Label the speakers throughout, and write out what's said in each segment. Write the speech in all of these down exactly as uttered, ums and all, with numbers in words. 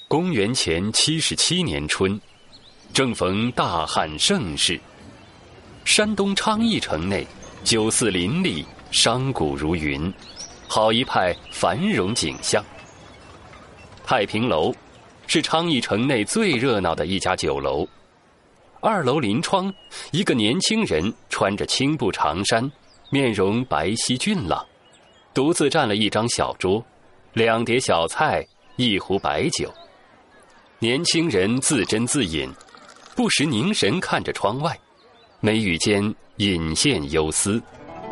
Speaker 1: 公元前七十七年春，正逢大旱盛世，山东昌邑城内酒肆林立，商贾如云，好一派繁荣景象。太平楼是昌邑城内最热闹的一家酒楼。二楼临窗，一个年轻人穿着青布长衫，面容白皙俊朗，独自占了一张小桌，两碟小菜，一壶白酒。年轻人自斟自饮，不时凝神看着窗外，眉宇间隐现忧思。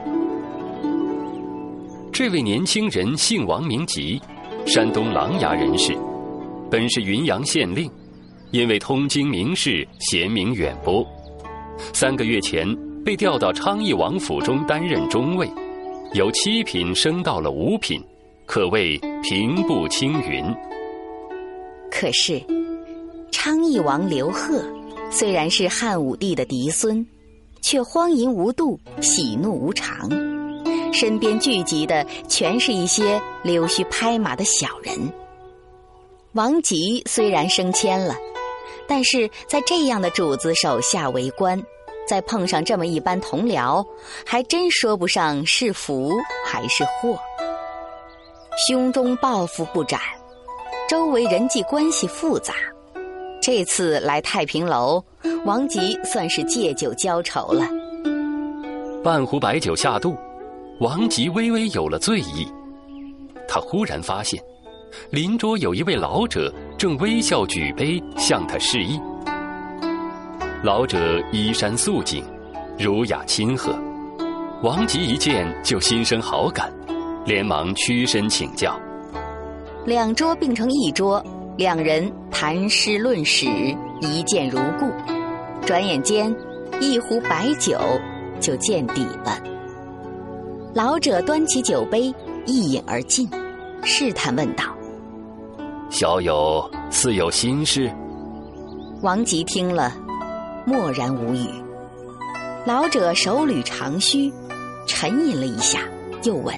Speaker 1: 这位年轻人姓王名吉，山东琅琊人士，本是云阳县令，因为通经名士，贤名远播，三个月前被调到昌邑王府中担任中尉，由七品升到了五品，可谓平步青云。
Speaker 2: 可是昌邑王刘贺虽然是汉武帝的嫡孙，却荒淫无度，喜怒无常，身边聚集的全是一些溜须拍马的小人。王吉虽然升迁了，但是在这样的主子手下为官，再碰上这么一般同僚，还真说不上是福还是祸。胸中抱负不展，周围人际关系复杂，这次来太平楼，王吉算是借酒浇愁了。
Speaker 1: 半壶白酒下肚，王吉微微有了醉意。他忽然发现邻桌有一位老者正微笑举杯向他示意。老者衣衫素净，儒雅亲和，王吉一见就心生好感，连忙屈身请教。
Speaker 2: 两桌并成一桌，两人谈诗论史，一见如故。转眼间一壶白酒就见底了。老者端起酒杯一饮而尽，试探问道：
Speaker 1: 小友似有心事？
Speaker 2: 王吉听了默然无语。老者手捋长须，沉吟了一下，又问：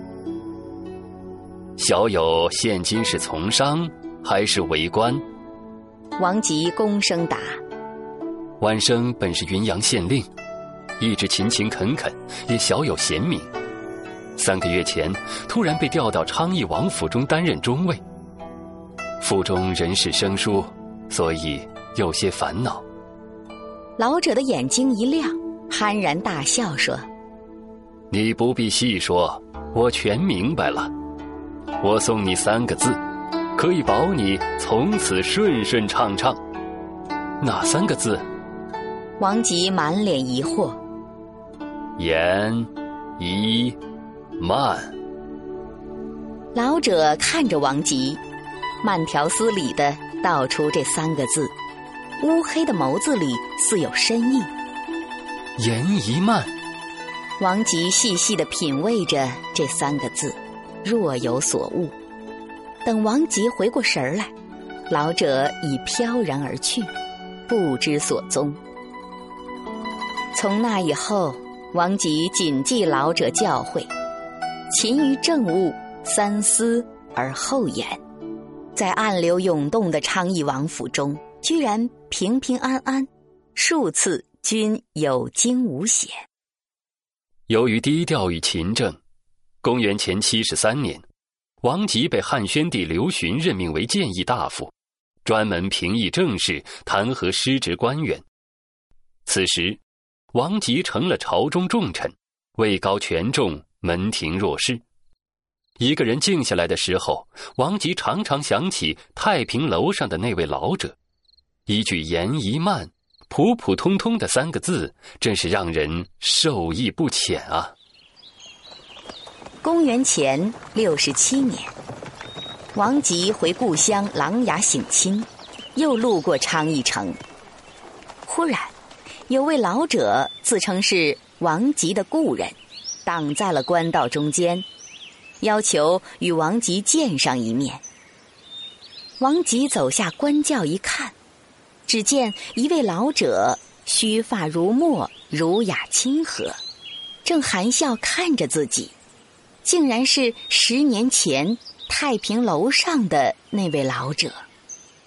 Speaker 1: 小友现今是从商还是为官？
Speaker 2: 王吉躬声答：
Speaker 1: 晚生本是云阳县令，一直勤勤恳恳，也小有贤名。三个月前突然被调到昌邑王府中担任中尉，府中人事生疏，所以有些烦恼。
Speaker 2: 老者的眼睛一亮，酣然大笑说：
Speaker 1: 你不必细说，我全明白了。我送你三个字，可以保你从此顺顺畅畅。哪三个字？
Speaker 2: 王吉满脸疑惑。
Speaker 1: 严一慢。
Speaker 2: 老者看着王吉，慢条斯理地道出这三个字，乌黑的眸子里似有深意。
Speaker 1: 严一慢。
Speaker 2: 王吉细细地品味着这三个字，若有所悟。等王吉回过神来，老者已飘然而去，不知所踪。从那以后，王吉谨记老者教诲，勤于政务，三思而后言。在暗流涌动的昌邑王府中，居然平平安安，数次均有惊无险。
Speaker 1: 由于低调与勤政，公元前七十三年，王吉被汉宣帝刘询任命为谏议大夫，专门评议政事，弹劾失职官员。此时王吉成了朝中重臣，位高权重，门庭若市。一个人静下来的时候，王吉常常想起太平楼上的那位老者，一句严一慢，普普通通的三个字，真是让人受益不浅啊。
Speaker 2: 公元前六十七年，王吉回故乡琅琊省亲，又路过昌邑城。忽然有位老者自称是王吉的故人，挡在了官道中间，要求与王吉见上一面。王吉走下官轿一看，只见一位老者须发如墨，儒雅亲和，正含笑看着自己，竟然是十年前太平楼上的那位老者。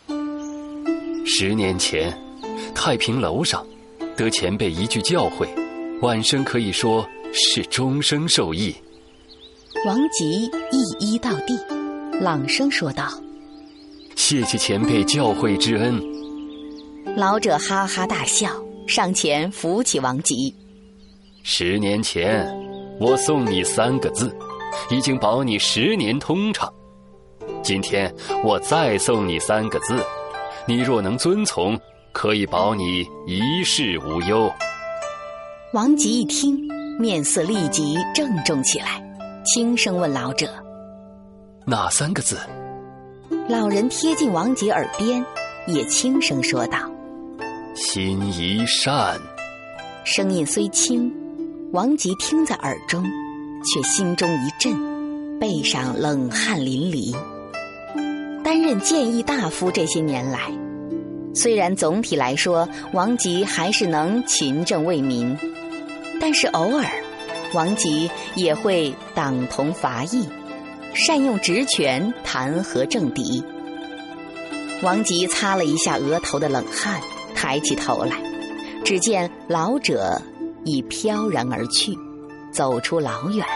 Speaker 1: 十年前，太平楼上得前辈一句教诲，晚生可以说是终生受益。
Speaker 2: 王吉一一到地，朗声说道：
Speaker 1: 谢谢前辈教诲之恩。
Speaker 2: 老者哈哈大笑，上前扶起王吉。
Speaker 1: 十年前我送你三个字，已经保你十年通畅。今天我再送你三个字，你若能遵从，可以保你一世无忧。
Speaker 2: 王吉一听，面色立即郑重起来，轻声问老者：
Speaker 1: 哪三个字？
Speaker 2: 老人贴近王吉耳边，也轻声说道：
Speaker 1: 心一善。
Speaker 2: 声音虽轻，王吉听在耳中，却心中一震，背上冷汗淋漓。担任谏议大夫这些年来，虽然总体来说王吉还是能勤政为民，但是偶尔王吉也会党同伐异，善用职权弹劾政敌。王吉擦了一下额头的冷汗，抬起头来，只见老者已飘然而去，走出老远。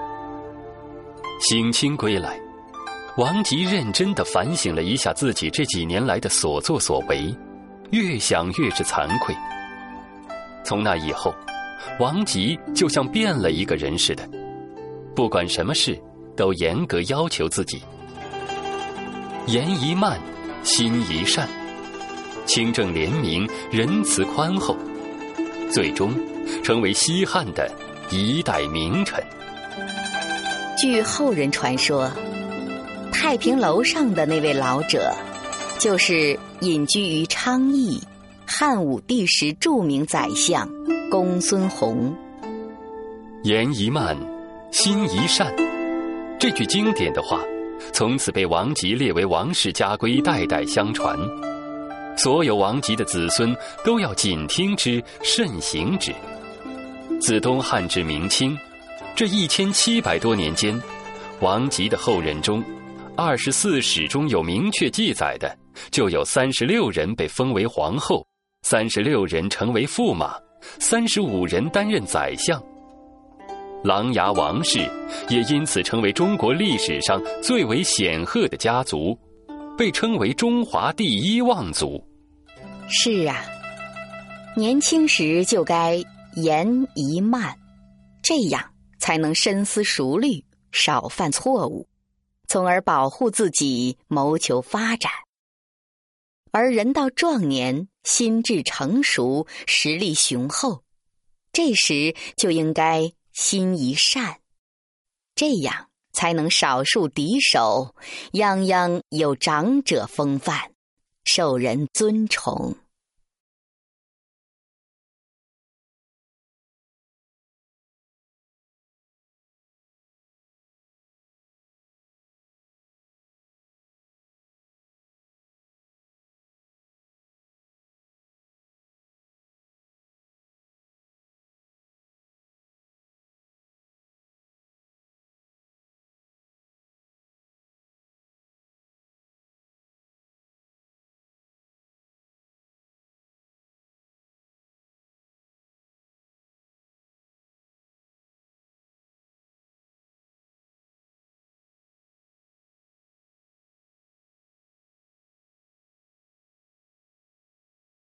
Speaker 1: 省亲归来，王吉认真地反省了一下自己这几年来的所作所为，越想越是惭愧。从那以后，王吉就像变了一个人似的，不管什么事都严格要求自己，言一慢，心一善，清正廉明，仁慈宽厚，最终成为西汉的一代名臣。
Speaker 2: 据后人传说，太平楼上的那位老者，就是隐居于昌邑汉武帝时著名宰相公孙弘。
Speaker 1: 言一慢，心一善，这句经典的话从此被王吉列为王室家规，代代相传。所有王吉的子孙都要谨听之，慎行之。自东汉至明清，这一千七百多年间，王吉的后人中，二十四史中有明确记载的，就有三十六人被封为皇后，三十六人成为驸马，三十五人担任宰相。琅琊王氏也因此成为中国历史上最为显赫的家族，被称为中华第一望族。
Speaker 2: 是啊，年轻时就该言一慢，这样才能深思熟虑，少犯错误，从而保护自己，谋求发展。而人到壮年，心智成熟，实力雄厚，这时就应该心一善，这样才能少树敌手，样样有长者风范，受人尊崇。